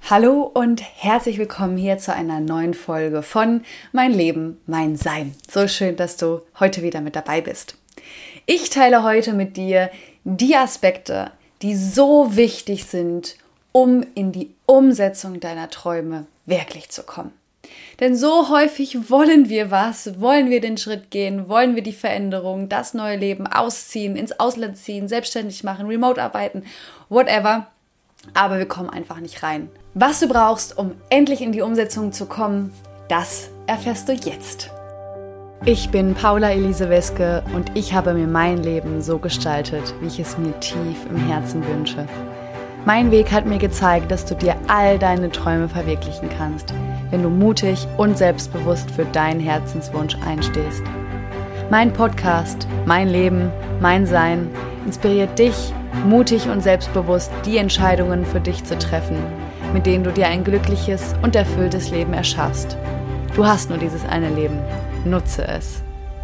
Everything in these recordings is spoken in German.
Hallo und herzlich willkommen hier zu einer neuen Folge von Mein Leben, mein Sein. So schön, dass du heute wieder mit dabei bist. Ich teile heute mit dir die Aspekte, die so wichtig sind, um in die Umsetzung deiner Träume wirklich zu kommen. Denn so häufig wollen wir den Schritt gehen, wollen wir die Veränderung, das neue Leben, ausziehen, ins Ausland ziehen, selbstständig machen, remote arbeiten, whatever. Aber wir kommen einfach nicht rein. Was du brauchst, um endlich in die Umsetzung zu kommen, das erfährst du jetzt. Ich bin Paula Elise Weske und ich habe mir mein Leben so gestaltet, wie ich es mir tief im Herzen wünsche. Mein Weg hat mir gezeigt, dass du dir all deine Träume verwirklichen kannst, wenn du mutig und selbstbewusst für deinen Herzenswunsch einstehst. Mein Podcast, mein Leben, mein Sein inspiriert dich, mutig und selbstbewusst die Entscheidungen für dich zu treffen, mit denen du dir ein glückliches und erfülltes Leben erschaffst. Du hast nur dieses eine Leben. Nutze es.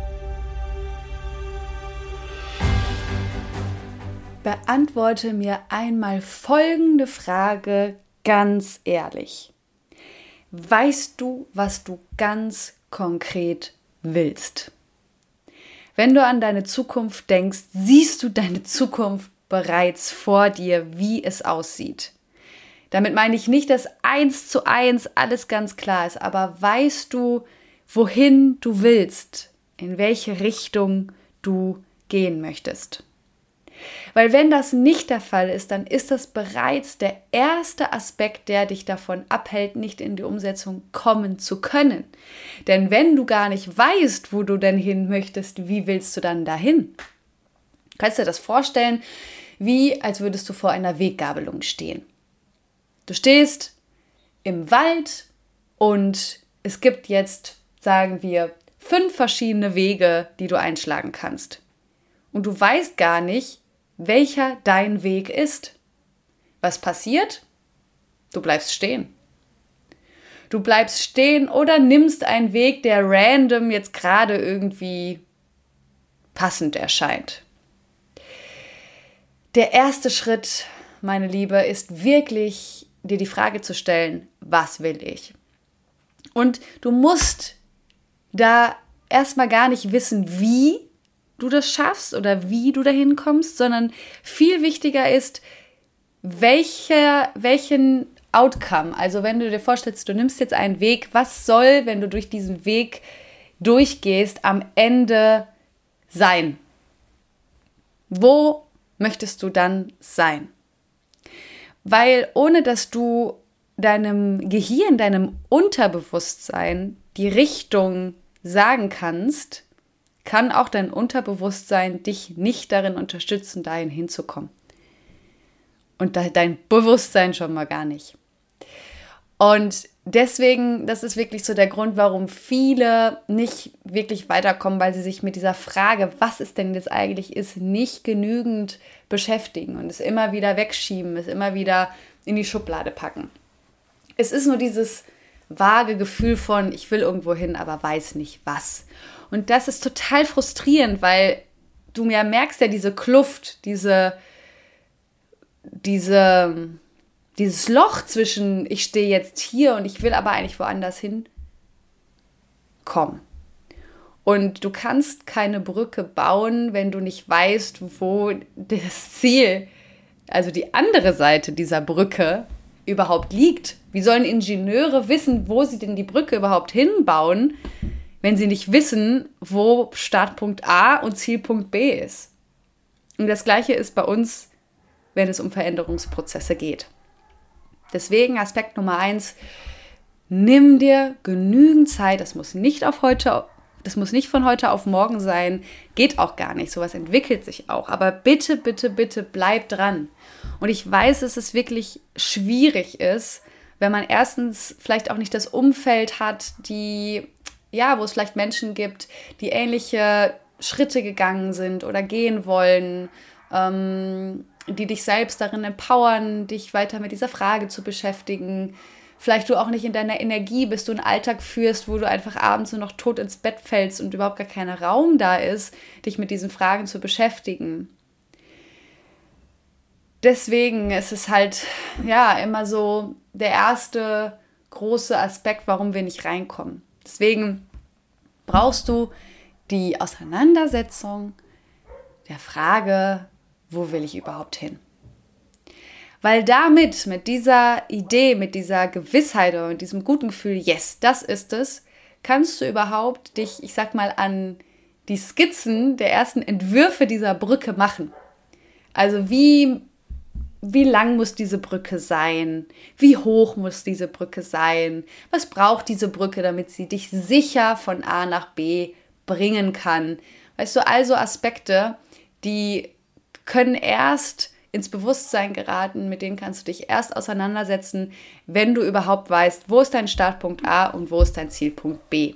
Beantworte mir einmal folgende Frage ganz ehrlich. Weißt du, was du ganz konkret willst? Wenn du an deine Zukunft denkst, siehst du deine Zukunft bereits vor dir, wie es aussieht. Damit meine ich nicht, dass 1:1 alles ganz klar ist, aber weißt du, wohin du willst, in welche Richtung du gehen möchtest? Weil wenn das nicht der Fall ist, dann ist das bereits der erste Aspekt, der dich davon abhält, nicht in die Umsetzung kommen zu können. Denn wenn du gar nicht weißt, wo du denn hin möchtest, wie willst du dann dahin? Kannst du dir das vorstellen, wie als würdest du vor einer Weggabelung stehen. Du stehst im Wald und es gibt jetzt, sagen wir, 5 verschiedene Wege, die du einschlagen kannst. Und du weißt gar nicht, welcher dein Weg ist. Was passiert? Du bleibst stehen. Du bleibst stehen oder nimmst einen Weg, der random jetzt gerade irgendwie passend erscheint. Der erste Schritt, meine Liebe, ist wirklich, dir die Frage zu stellen, was will ich? Und du musst da erstmal gar nicht wissen, wie du das schaffst oder wie du dahin kommst, sondern viel wichtiger ist, welchen Outcome, also wenn du dir vorstellst, du nimmst jetzt einen Weg, was soll, wenn du durch diesen Weg durchgehst, am Ende sein? Wo möchtest du dann sein? Weil ohne dass du deinem Gehirn, deinem Unterbewusstsein die Richtung sagen kannst, kann auch dein Unterbewusstsein dich nicht darin unterstützen, dahin hinzukommen. Und dein Bewusstsein schon mal gar nicht. Und deswegen, das ist wirklich so der Grund, warum viele nicht wirklich weiterkommen, weil sie sich mit dieser Frage, was es denn jetzt eigentlich ist, nicht genügend beschäftigen und es immer wieder wegschieben, es immer wieder in die Schublade packen. Es ist nur dieses vage Gefühl von, ich will irgendwo hin, aber weiß nicht was. Und das ist total frustrierend, weil du ja merkst ja diese Kluft, dieses Loch zwischen, ich stehe jetzt hier und ich will aber eigentlich woanders hin, Und du kannst keine Brücke bauen, wenn du nicht weißt, wo das Ziel, also die andere Seite dieser Brücke, überhaupt liegt. Wie sollen Ingenieure wissen, wo sie denn die Brücke überhaupt hinbauen, wenn sie nicht wissen, wo Startpunkt A und Zielpunkt B ist? Und das Gleiche ist bei uns, wenn es um Veränderungsprozesse geht. Deswegen Aspekt Nummer 1, nimm dir genügend Zeit, das muss nicht von heute auf morgen sein, geht auch gar nicht, sowas entwickelt sich auch, aber bitte, bitte, bitte bleib dran. Und ich weiß, dass es wirklich schwierig ist, wenn man erstens vielleicht auch nicht das Umfeld hat, wo es vielleicht Menschen gibt, die ähnliche Schritte gegangen sind oder gehen wollen, die dich selbst darin empowern, dich weiter mit dieser Frage zu beschäftigen. Vielleicht du auch nicht in deiner Energie bist, du einen Alltag führst, wo du einfach abends nur noch tot ins Bett fällst und überhaupt gar kein Raum da ist, dich mit diesen Fragen zu beschäftigen. Deswegen ist es halt, immer so der erste große Aspekt, warum wir nicht reinkommen. Deswegen brauchst du die Auseinandersetzung der Frage, wo will ich überhaupt hin? Weil damit, mit dieser Idee, mit dieser Gewissheit und mit diesem guten Gefühl, yes, das ist es, kannst du überhaupt dich, ich sag mal, an die Skizzen der ersten Entwürfe dieser Brücke machen. Also wie lang muss diese Brücke sein? Wie hoch muss diese Brücke sein? Was braucht diese Brücke, damit sie dich sicher von A nach B bringen kann? Weißt du, also Aspekte, die können erst ins Bewusstsein geraten, mit denen kannst du dich erst auseinandersetzen, wenn du überhaupt weißt, wo ist dein Startpunkt A und wo ist dein Zielpunkt B.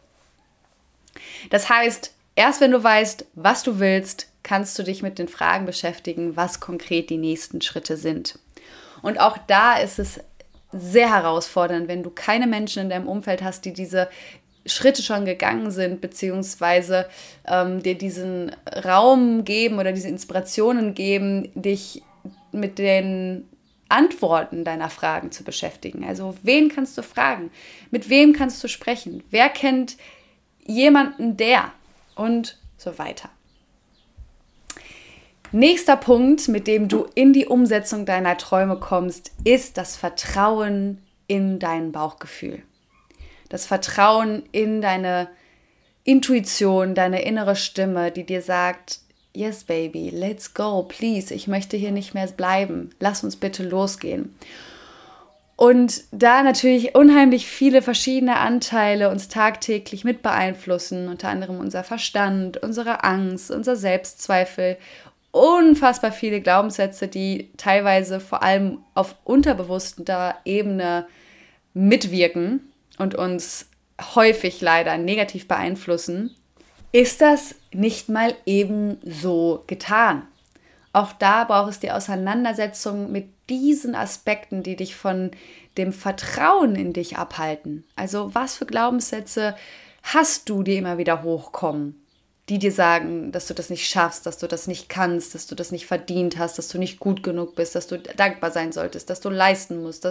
Das heißt, erst wenn du weißt, was du willst, kannst du dich mit den Fragen beschäftigen, was konkret die nächsten Schritte sind. Und auch da ist es sehr herausfordernd, wenn du keine Menschen in deinem Umfeld hast, die diese Schritte schon gegangen sind, beziehungsweise dir diesen Raum geben oder diese Inspirationen geben, dich mit den Antworten deiner Fragen zu beschäftigen. Also wen kannst du fragen? Mit wem kannst du sprechen? Wer kennt jemanden, der? Und so weiter. Nächster Punkt, mit dem du in die Umsetzung deiner Träume kommst, ist das Vertrauen in dein Bauchgefühl. Das Vertrauen in deine Intuition, deine innere Stimme, die dir sagt, yes baby, let's go, please, ich möchte hier nicht mehr bleiben, lass uns bitte losgehen. Und da natürlich unheimlich viele verschiedene Anteile uns tagtäglich mit beeinflussen, unter anderem unser Verstand, unsere Angst, unser Selbstzweifel, unfassbar viele Glaubenssätze, die teilweise vor allem auf unterbewusster Ebene mitwirken und uns häufig leider negativ beeinflussen, ist das nicht mal eben so getan. Auch da braucht es die Auseinandersetzung mit diesen Aspekten, die dich von dem Vertrauen in dich abhalten. Also was für Glaubenssätze hast du, die immer wieder hochkommen, die dir sagen, dass du das nicht schaffst, dass du das nicht kannst, dass du das nicht verdient hast, dass du nicht gut genug bist, dass du dankbar sein solltest, dass du leisten musst,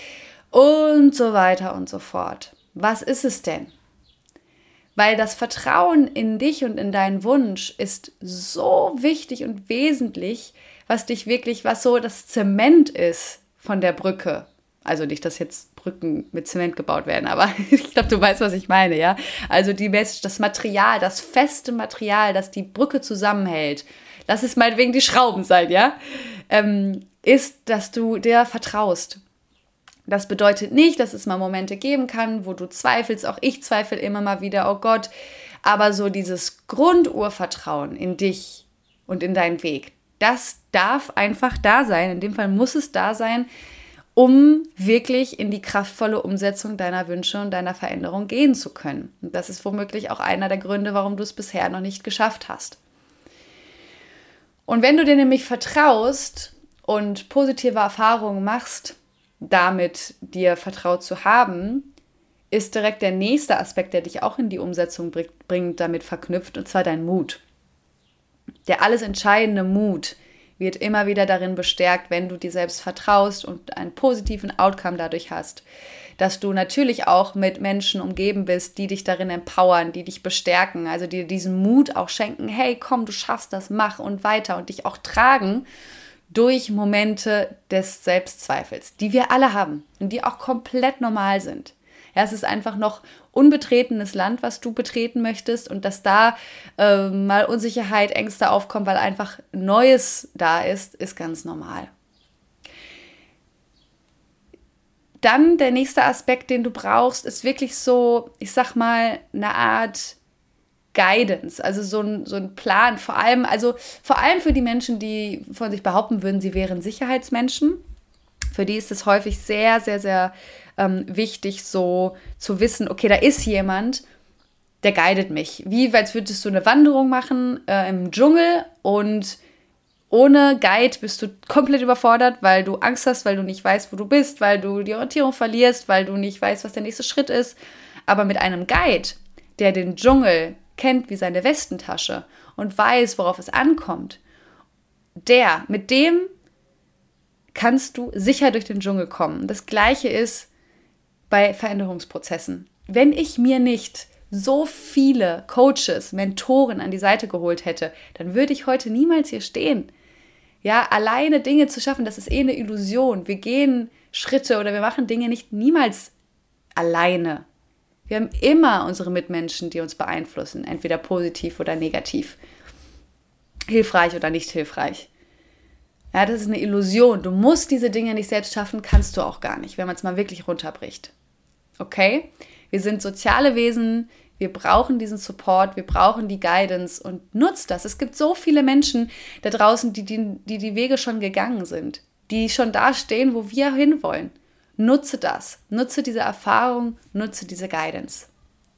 und so weiter und so fort. Was ist es denn? Weil das Vertrauen in dich und in deinen Wunsch ist so wichtig und wesentlich, was so das Zement ist von der Brücke. Also nicht, dass jetzt Brücken mit Zement gebaut werden, aber ich glaube, du weißt, was ich meine, ja? Also das Material, das feste Material, das die Brücke zusammenhält, lass es meinetwegen die Schrauben sein, ja? Ist, dass du dir vertraust. Das bedeutet nicht, dass es mal Momente geben kann, wo du zweifelst, auch ich zweifle immer mal wieder, oh Gott, aber so dieses Grundurvertrauen in dich und in deinen Weg, das darf einfach da sein, in dem Fall muss es da sein, um wirklich in die kraftvolle Umsetzung deiner Wünsche und deiner Veränderung gehen zu können. Und das ist womöglich auch einer der Gründe, warum du es bisher noch nicht geschafft hast. Und wenn du dir nämlich vertraust und positive Erfahrungen machst, damit dir vertraut zu haben, ist direkt der nächste Aspekt, der dich auch in die Umsetzung bringt, damit verknüpft, und zwar dein Mut. Der alles entscheidende Mut wird immer wieder darin bestärkt, wenn du dir selbst vertraust und einen positiven Outcome dadurch hast, dass du natürlich auch mit Menschen umgeben bist, die dich darin empowern, die dich bestärken, also dir diesen Mut auch schenken, hey, komm, du schaffst das, mach und weiter, und dich auch tragen durch Momente des Selbstzweifels, die wir alle haben und die auch komplett normal sind. Ja, es ist einfach noch unbetretenes Land, was du betreten möchtest, und dass da mal Unsicherheit, Ängste aufkommen, weil einfach Neues da ist ganz normal. Dann der nächste Aspekt, den du brauchst, ist wirklich so, ich sag mal, eine Art Guidance, also so ein Plan, vor allem für die Menschen, die von sich behaupten würden, sie wären Sicherheitsmenschen. Für die ist es häufig sehr, sehr, sehr wichtig, so zu wissen, okay, da ist jemand, der guidet mich. Wie, als würdest du eine Wanderung machen im Dschungel, und ohne Guide bist du komplett überfordert, weil du Angst hast, weil du nicht weißt, wo du bist, weil du die Orientierung verlierst, weil du nicht weißt, was der nächste Schritt ist. Aber mit einem Guide, der den Dschungel kennt wie seine Westentasche und weiß, worauf es ankommt, mit dem kannst du sicher durch den Dschungel kommen. Das Gleiche ist bei Veränderungsprozessen. Wenn ich mir nicht so viele Coaches, Mentoren an die Seite geholt hätte, dann würde ich heute niemals hier stehen. Ja, alleine Dinge zu schaffen, das ist eine Illusion. Wir gehen Schritte oder wir machen Dinge niemals alleine. Wir haben immer unsere Mitmenschen, die uns beeinflussen, entweder positiv oder negativ. Hilfreich oder nicht hilfreich. Ja, das ist eine Illusion. Du musst diese Dinge nicht selbst schaffen, kannst du auch gar nicht, wenn man es mal wirklich runterbricht. Okay? Wir sind soziale Wesen, wir brauchen diesen Support, wir brauchen die Guidance und nutzt das. Es gibt so viele Menschen da draußen, die Wege schon gegangen sind, die schon da stehen, wo wir hinwollen. Nutze das, nutze diese Erfahrung, nutze diese Guidance.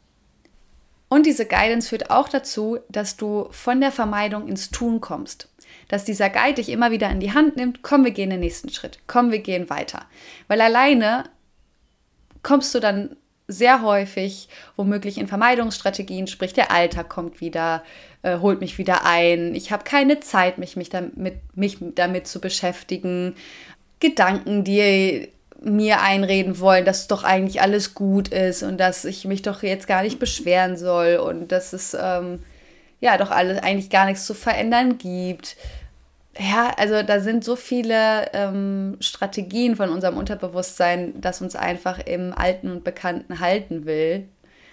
Und diese Guidance führt auch dazu, dass du von der Vermeidung ins Tun kommst. Dass dieser Guide dich immer wieder in die Hand nimmt, komm, wir gehen den nächsten Schritt, komm, wir gehen weiter. Weil alleine kommst du dann sehr häufig womöglich in Vermeidungsstrategien, sprich der Alltag kommt wieder, holt mich wieder ein, ich habe keine Zeit, mich damit zu beschäftigen, Gedanken, die mir einreden wollen, dass doch eigentlich alles gut ist und dass ich mich doch jetzt gar nicht beschweren soll und dass es doch alles eigentlich gar nichts zu verändern gibt. Ja, also da sind so viele Strategien von unserem Unterbewusstsein, das uns einfach im Alten und Bekannten halten will.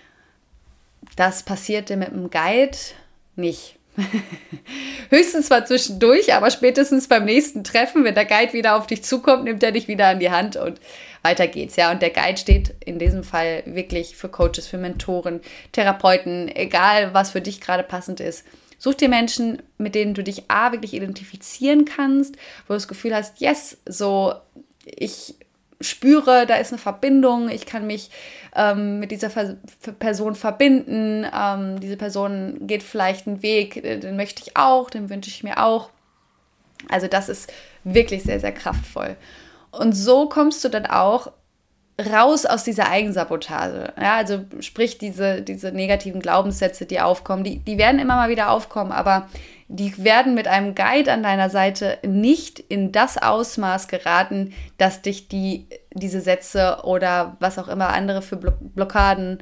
Das passierte mit dem Guide nicht. Höchstens mal zwischendurch, aber spätestens beim nächsten Treffen, wenn der Guide wieder auf dich zukommt, nimmt er dich wieder an die Hand und weiter geht's. Ja, und der Guide steht in diesem Fall wirklich für Coaches, für Mentoren, Therapeuten, egal was für dich gerade passend ist. Such dir Menschen, mit denen du dich wirklich identifizieren kannst, wo du das Gefühl hast, yes, so ich spüre, da ist eine Verbindung, ich kann mich mit dieser Person verbinden, diese Person geht vielleicht einen Weg, den möchte ich auch, den wünsche ich mir auch. Also das ist wirklich sehr, sehr kraftvoll. Und so kommst du dann auch raus aus dieser Eigensabotage. Ja, also sprich diese negativen Glaubenssätze, die aufkommen, die werden immer mal wieder aufkommen, aber die werden mit einem Guide an deiner Seite nicht in das Ausmaß geraten, dass dich diese Sätze oder was auch immer andere für Blockaden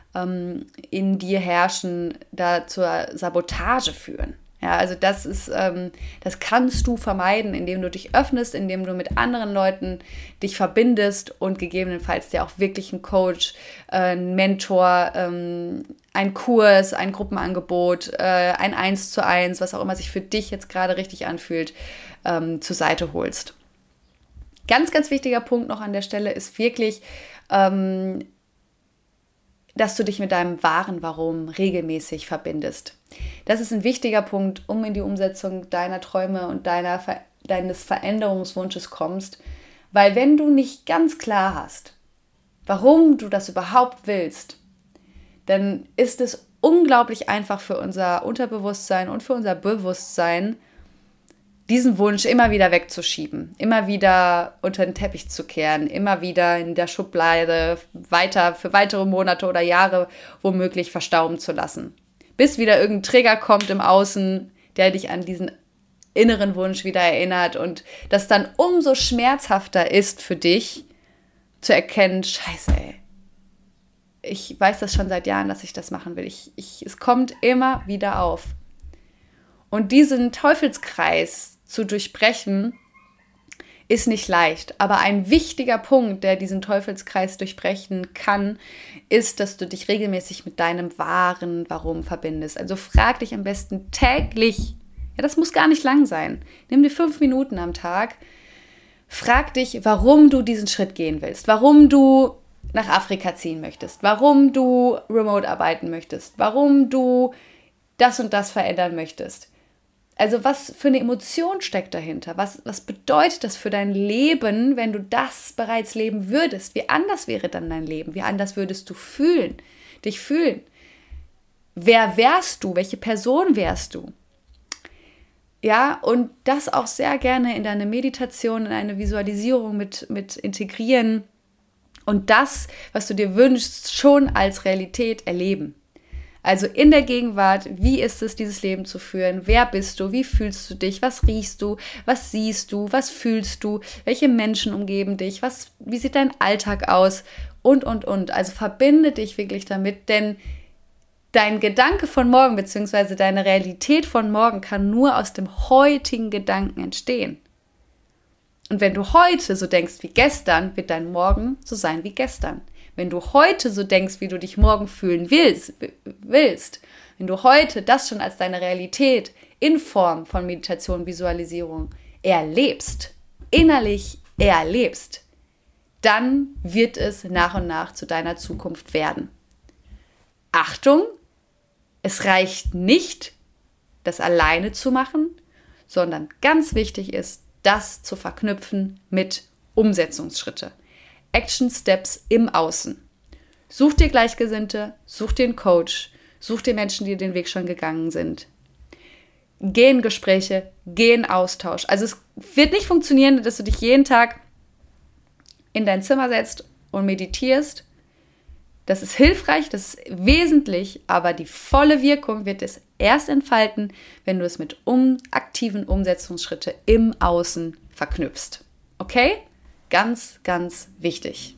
in dir herrschen, da zur Sabotage führen. Ja, also das kannst du vermeiden, indem du dich öffnest, indem du mit anderen Leuten dich verbindest und gegebenenfalls dir auch wirklich einen Coach, einen Mentor, einen Kurs, ein Gruppenangebot, ein 1:1, was auch immer sich für dich jetzt gerade richtig anfühlt, zur Seite holst. Ganz, ganz wichtiger Punkt noch an der Stelle ist wirklich, dass du dich mit deinem wahren Warum regelmäßig verbindest. Das ist ein wichtiger Punkt, um in die Umsetzung deiner Träume und deines Veränderungswunsches kommst, weil wenn du nicht ganz klar hast, warum du das überhaupt willst, dann ist es unglaublich einfach für unser Unterbewusstsein und für unser Bewusstsein, diesen Wunsch immer wieder wegzuschieben, immer wieder unter den Teppich zu kehren, immer wieder in der Schublade für weitere Monate oder Jahre womöglich verstauben zu lassen. Bis wieder irgendein Trigger kommt im Außen, der dich an diesen inneren Wunsch wieder erinnert und das dann umso schmerzhafter ist für dich, zu erkennen, scheiße, ey, ich weiß das schon seit Jahren, dass ich das machen will. Es kommt immer wieder auf. Und diesen Teufelskreis zu durchbrechen, ist nicht leicht. Aber ein wichtiger Punkt, der diesen Teufelskreis durchbrechen kann, ist, dass du dich regelmäßig mit deinem wahren Warum verbindest. Also frag dich am besten täglich, ja, das muss gar nicht lang sein. Nimm dir 5 Minuten am Tag, frag dich, warum du diesen Schritt gehen willst, warum du nach Afrika ziehen möchtest, warum du remote arbeiten möchtest, warum du das und das verändern möchtest. Also was für eine Emotion steckt dahinter? Was bedeutet das für dein Leben, wenn du das bereits leben würdest? Wie anders wäre dann dein Leben? Wie anders würdest du dich fühlen? Wer wärst du? Welche Person wärst du? Ja, und das auch sehr gerne in deine Meditation, in eine Visualisierung mit integrieren und das, was du dir wünschst, schon als Realität erleben. Also in der Gegenwart, wie ist es, dieses Leben zu führen? Wer bist du? Wie fühlst du dich? Was riechst du? Was siehst du? Was fühlst du? Welche Menschen umgeben dich? Wie sieht dein Alltag aus? Und. Also verbinde dich wirklich damit, denn dein Gedanke von morgen bzw. deine Realität von morgen kann nur aus dem heutigen Gedanken entstehen. Und wenn du heute so denkst wie gestern, wird dein Morgen so sein wie gestern. Wenn du heute so denkst, wie du dich morgen fühlen willst, wenn du heute das schon als deine Realität in Form von Meditation, Visualisierung erlebst, innerlich erlebst, dann wird es nach und nach zu deiner Zukunft werden. Achtung, es reicht nicht, das alleine zu machen, sondern ganz wichtig ist, das zu verknüpfen mit Umsetzungsschritte. Action Steps im Außen. Such dir Gleichgesinnte, such dir einen Coach, such dir Menschen, die den Weg schon gegangen sind. Geh in Gespräche, geh in Austausch. Also es wird nicht funktionieren, dass du dich jeden Tag in dein Zimmer setzt und meditierst. Das ist hilfreich, das ist wesentlich, aber die volle Wirkung wird es erst entfalten, wenn du es mit aktiven Umsetzungsschritten im Außen verknüpfst. Okay? Ganz, ganz wichtig.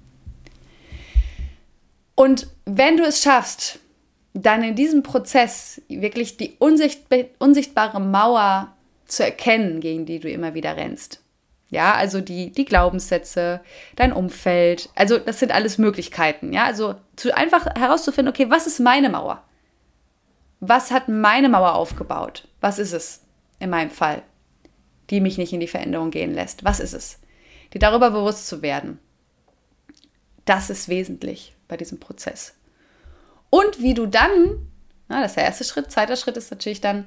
Und wenn du es schaffst, dann in diesem Prozess wirklich die unsichtbare Mauer zu erkennen, gegen die du immer wieder rennst. Ja, also die Glaubenssätze, dein Umfeld, also das sind alles Möglichkeiten. Ja, also einfach herauszufinden, okay, was ist meine Mauer? Was hat meine Mauer aufgebaut? Was ist es in meinem Fall, die mich nicht in die Veränderung gehen lässt? Was ist es? Dir darüber bewusst zu werden, das ist wesentlich bei diesem Prozess. Und wie du dann, das ist der erste Schritt, zweiter Schritt ist natürlich dann,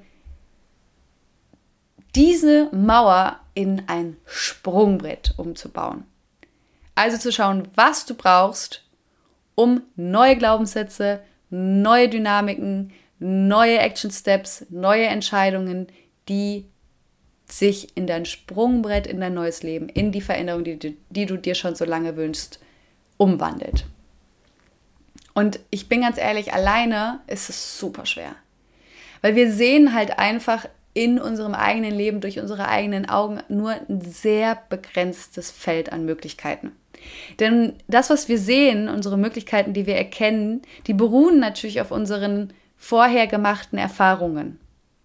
diese Mauer in ein Sprungbrett umzubauen. Also zu schauen, was du brauchst, um neue Glaubenssätze, neue Dynamiken, neue Action Steps, neue Entscheidungen, die sich in dein Sprungbrett, in dein neues Leben, in die Veränderung, die du dir schon so lange wünschst, umwandelt. Und ich bin ganz ehrlich, alleine ist es super schwer. Weil wir sehen halt einfach in unserem eigenen Leben durch unsere eigenen Augen nur ein sehr begrenztes Feld an Möglichkeiten. Denn das, was wir sehen, unsere Möglichkeiten, die wir erkennen, die beruhen natürlich auf unseren vorher gemachten Erfahrungen.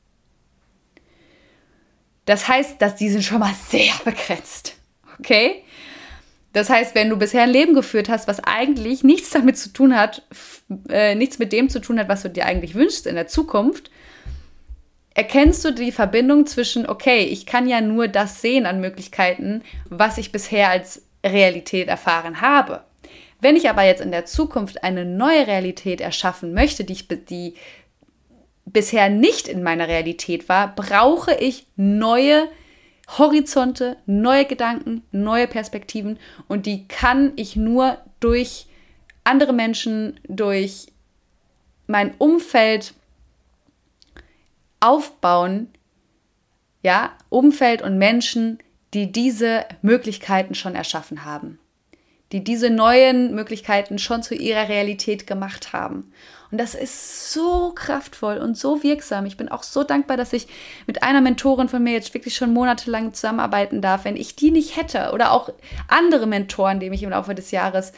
Das heißt, dass die sind schon mal sehr begrenzt. Okay? Das heißt, wenn du bisher ein Leben geführt hast, was eigentlich nichts damit zu tun hat, nichts mit dem zu tun hat, was du dir eigentlich wünschst in der Zukunft, erkennst du die Verbindung zwischen, okay, ich kann ja nur das sehen an Möglichkeiten, was ich bisher als Realität erfahren habe. Wenn ich aber jetzt in der Zukunft eine neue Realität erschaffen möchte, die bisher nicht in meiner Realität war, brauche ich neue Horizonte, neue Gedanken, neue Perspektiven und die kann ich nur durch andere Menschen, durch mein Umfeld aufbauen, ja, Umfeld und Menschen, die diese Möglichkeiten schon erschaffen haben, die diese neuen Möglichkeiten schon zu ihrer Realität gemacht haben. Und das ist so kraftvoll und so wirksam. Ich bin auch so dankbar, dass ich mit einer Mentorin von mir jetzt wirklich schon monatelang zusammenarbeiten darf. Wenn ich die nicht hätte oder auch andere Mentoren, die mich im Laufe des Jahre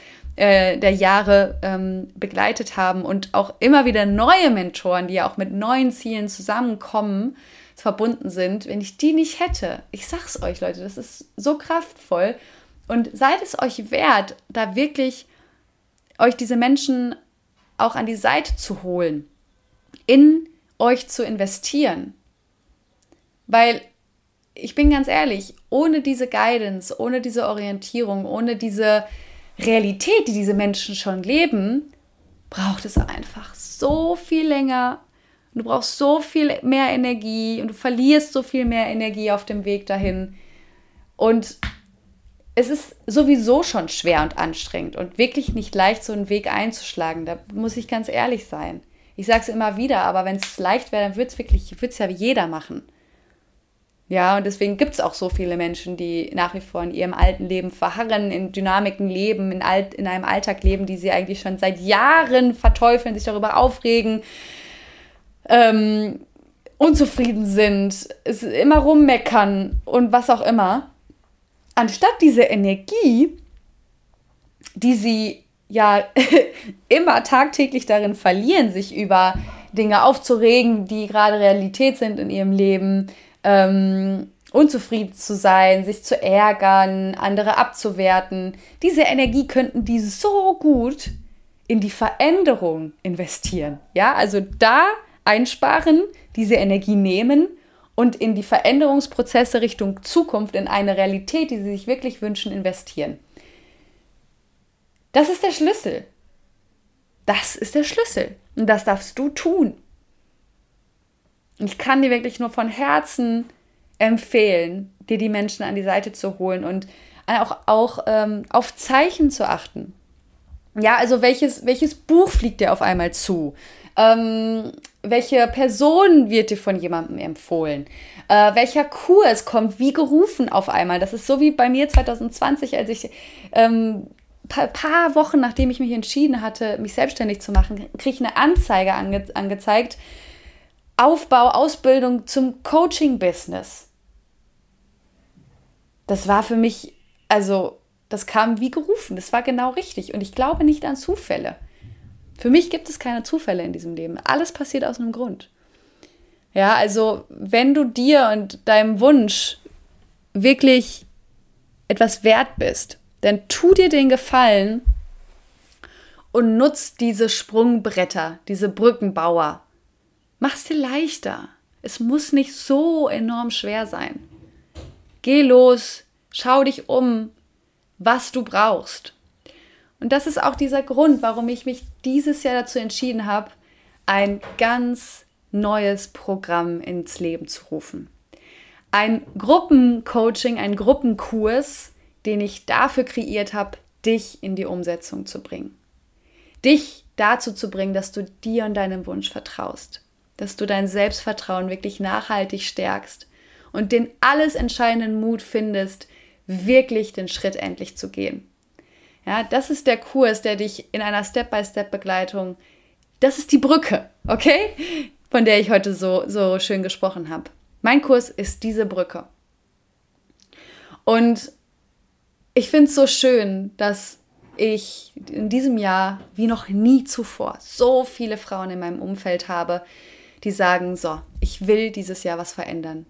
begleitet haben und auch immer wieder neue Mentoren, die ja auch mit neuen Zielen zusammenkommen, verbunden sind, wenn ich die nicht hätte. Ich sag's euch, Leute, das ist so kraftvoll. Und seid es euch wert, da wirklich euch diese Menschen auch an die Seite zu holen, in euch zu investieren. Weil, ich bin ganz ehrlich, ohne diese Guidance, ohne diese Orientierung, ohne diese Realität, die diese Menschen schon leben, braucht es einfach so viel länger. Du brauchst so viel mehr Energie und du verlierst so viel mehr Energie auf dem Weg dahin. Und es ist sowieso schon schwer und anstrengend und wirklich nicht leicht, so einen Weg einzuschlagen. Da muss ich ganz ehrlich sein. Ich sage es immer wieder, aber wenn es leicht wäre, dann würde es ja jeder machen. Ja, und deswegen gibt es auch so viele Menschen, die nach wie vor in ihrem alten Leben verharren, in Dynamiken leben, in einem Alltag leben, die sie eigentlich schon seit Jahren verteufeln, sich darüber aufregen, unzufrieden sind, immer rummeckern und was auch immer. Anstatt diese Energie, die sie ja immer tagtäglich darin verlieren, sich über Dinge aufzuregen, die gerade Realität sind in ihrem Leben, unzufrieden zu sein, sich zu ärgern, andere abzuwerten. Diese Energie könnten die so gut in die Veränderung investieren. Ja, also da einsparen, diese Energie nehmen und in die Veränderungsprozesse Richtung Zukunft, in eine Realität, die sie sich wirklich wünschen, investieren. Das ist der Schlüssel. Das ist der Schlüssel. Und das darfst du tun. Und ich kann dir wirklich nur von Herzen empfehlen, dir die Menschen an die Seite zu holen und auch auf Zeichen zu achten. Ja, also welches Buch fliegt dir auf einmal zu? Welche Person wird dir von jemandem empfohlen? Welcher Kurs kommt wie gerufen auf einmal? Das ist so wie bei mir 2020, als ich paar Wochen, nachdem ich mich entschieden hatte, mich selbstständig zu machen, kriege ich eine Anzeige angezeigt. Aufbau, Ausbildung zum Coaching-Business. Das war für mich, also das kam wie gerufen. Das war genau richtig. Und ich glaube nicht an Zufälle. Für mich gibt es keine Zufälle in diesem Leben. Alles passiert aus einem Grund. Ja, also wenn du dir und deinem Wunsch wirklich etwas wert bist, dann tu dir den Gefallen und nutz diese Sprungbretter, diese Brückenbauer. Mach's dir leichter. Es muss nicht so enorm schwer sein. Geh los, schau dich um, was du brauchst. Und das ist auch dieser Grund, warum ich mich dieses Jahr dazu entschieden habe, ein ganz neues Programm ins Leben zu rufen. Ein Gruppencoaching, ein Gruppenkurs, den ich dafür kreiert habe, dich in die Umsetzung zu bringen. Dich dazu zu bringen, dass du dir und deinem Wunsch vertraust. Dass du dein Selbstvertrauen wirklich nachhaltig stärkst und den alles entscheidenden Mut findest, wirklich den Schritt endlich zu gehen. Ja, das ist der Kurs, der dich in einer Step-by-Step-Begleitung, das ist die Brücke, okay? Von der ich heute so schön gesprochen habe. Mein Kurs ist diese Brücke. Und ich finde es so schön, dass ich in diesem Jahr wie noch nie zuvor so viele Frauen in meinem Umfeld habe, die sagen, so, ich will dieses Jahr was verändern.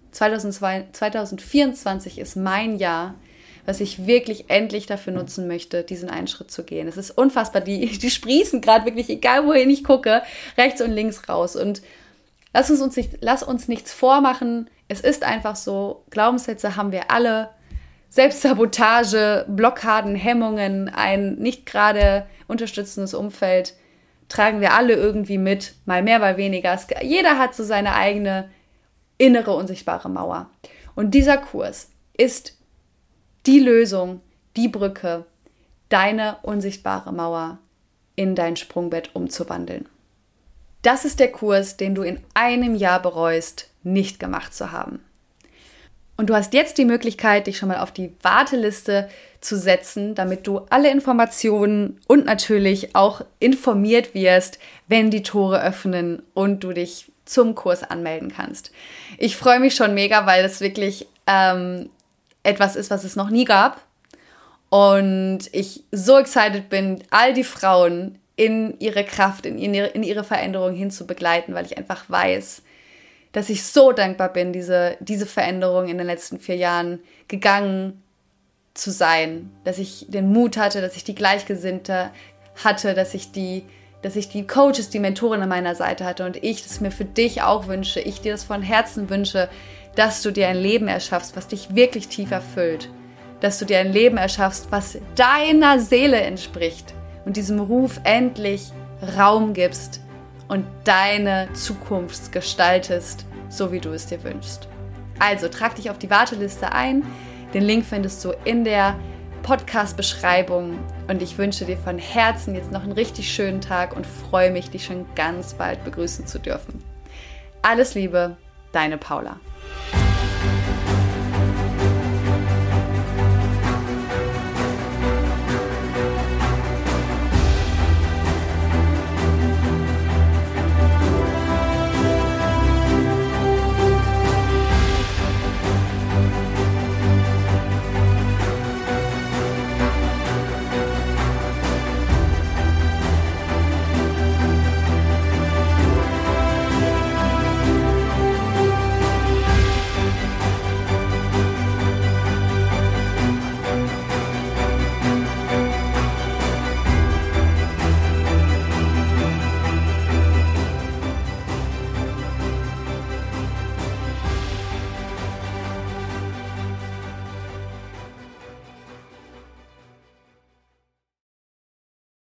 2024 ist mein Jahr, was ich wirklich endlich dafür nutzen möchte, diesen einen Schritt zu gehen. Es ist unfassbar, die sprießen gerade wirklich, egal wohin ich gucke, rechts und links raus. Und lass uns nichts vormachen. Es ist einfach so, Glaubenssätze haben wir alle. Selbstsabotage, Blockaden, Hemmungen, ein nicht gerade unterstützendes Umfeld tragen wir alle irgendwie mit, mal mehr, mal weniger. Jeder hat so seine eigene innere unsichtbare Mauer. Und dieser Kurs ist die Lösung, die Brücke, deine unsichtbare Mauer in dein Sprungbett umzuwandeln. Das ist der Kurs, den du in einem Jahr bereust, nicht gemacht zu haben. Und du hast jetzt die Möglichkeit, dich schon mal auf die Warteliste zu setzen, damit du alle Informationen und natürlich auch informiert wirst, wenn die Tore öffnen und du dich zum Kurs anmelden kannst. Ich freue mich schon mega, weil es wirklich etwas ist, was es noch nie gab. Und ich so excited bin, all die Frauen in ihre Kraft, in ihre Veränderung hin zu begleiten, weil ich einfach weiß, dass ich so dankbar bin, diese Veränderung in den letzten 4 Jahren gegangen zu sein, dass ich den Mut hatte, dass ich die Gleichgesinnte hatte, dass ich die Coaches, die Mentoren an meiner Seite hatte und ich das mir für dich auch wünsche, ich dir das von Herzen wünsche, dass du dir ein Leben erschaffst, was dich wirklich tief erfüllt, dass du dir ein Leben erschaffst, was deiner Seele entspricht und diesem Ruf endlich Raum gibst und deine Zukunft gestaltest, so wie du es dir wünschst. Also trag dich auf die Warteliste ein. Den Link findest du in der Podcast-Beschreibung und ich wünsche dir von Herzen jetzt noch einen richtig schönen Tag und freue mich, dich schon ganz bald begrüßen zu dürfen. Alles Liebe, deine Paula.